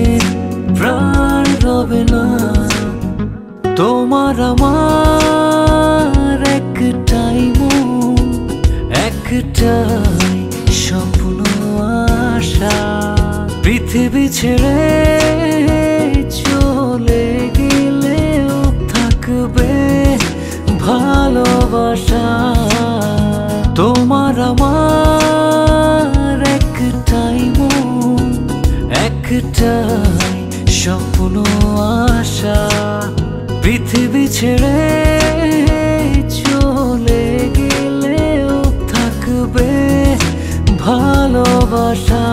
প্রাণ রবে না। তোমার আমার একটাই মন, একটাই স্বপ্ন আশা। পৃথিবী ছেড়ে চলে গেলেও থাকবে ভালোবাসা। তোমার আমার একটাই মন, একটাই স্বপ্ন আশা। পৃথিবী ছেড়ে চলে গেলেও থাকবে ভালোবাসা।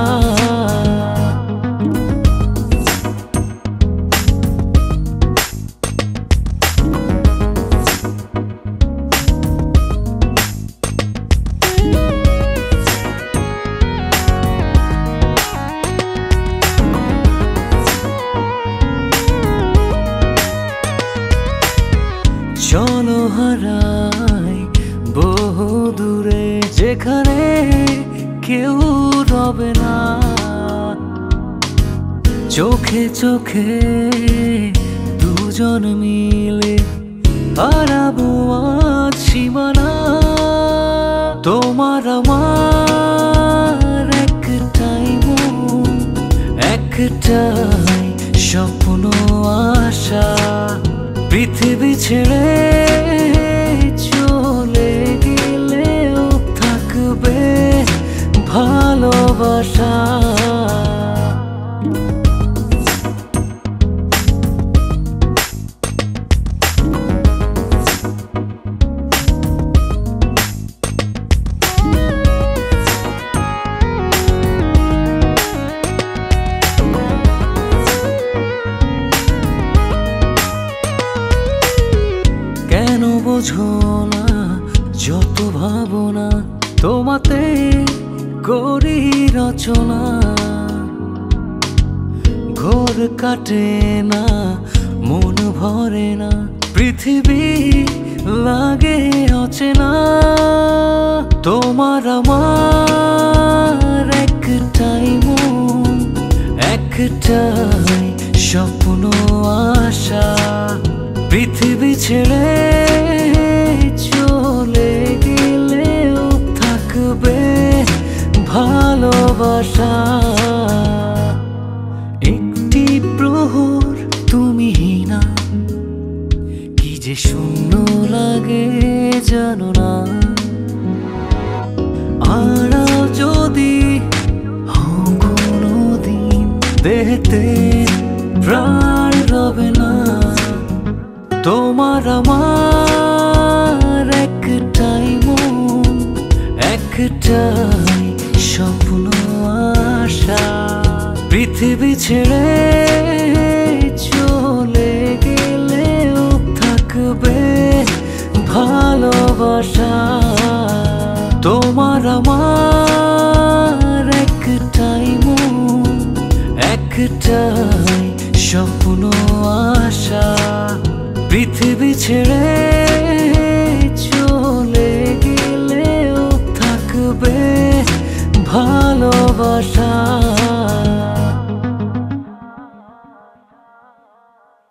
চলো হারাই বহু দূরে, যেখানে কেউ রবে না। চোখে চোখে দুজন মিলে হারাবো আজ সীমানা। তোমার আমার একটাই মন, একটাই স্বপ্ন আশা। পৃথিবী ছেড়ে চলে গেলেও থাকবে ভালোবাসা। কেন বোঝো না যত ভাবনা, তোমাতে করি রচনা। ঘোর কাটে না, মন ভরে না, পৃথিবী লাগে অচেনা। তোমার আমার একটাই মন, একটাই স্বপ্ন আশা। পৃথিবী ছেড়ে চলে গেলেও থাকবে ভালোবাসা। একটি প্রহর তুমি না, কি যে শূন্য লাগে জানো না। আর যদি কোনো দিন দেখতে প্রাণ রবে না। তোমার আমার একটাই মন, একটাই স্বপ্ন আশা। পৃথিবী ছেড়ে চলে গেলেও থাকবে ভালোবাসা। তোমার আমার একটাই মন, একটাই স্বপ্ন আশা। পৃথিবী ছেড়ে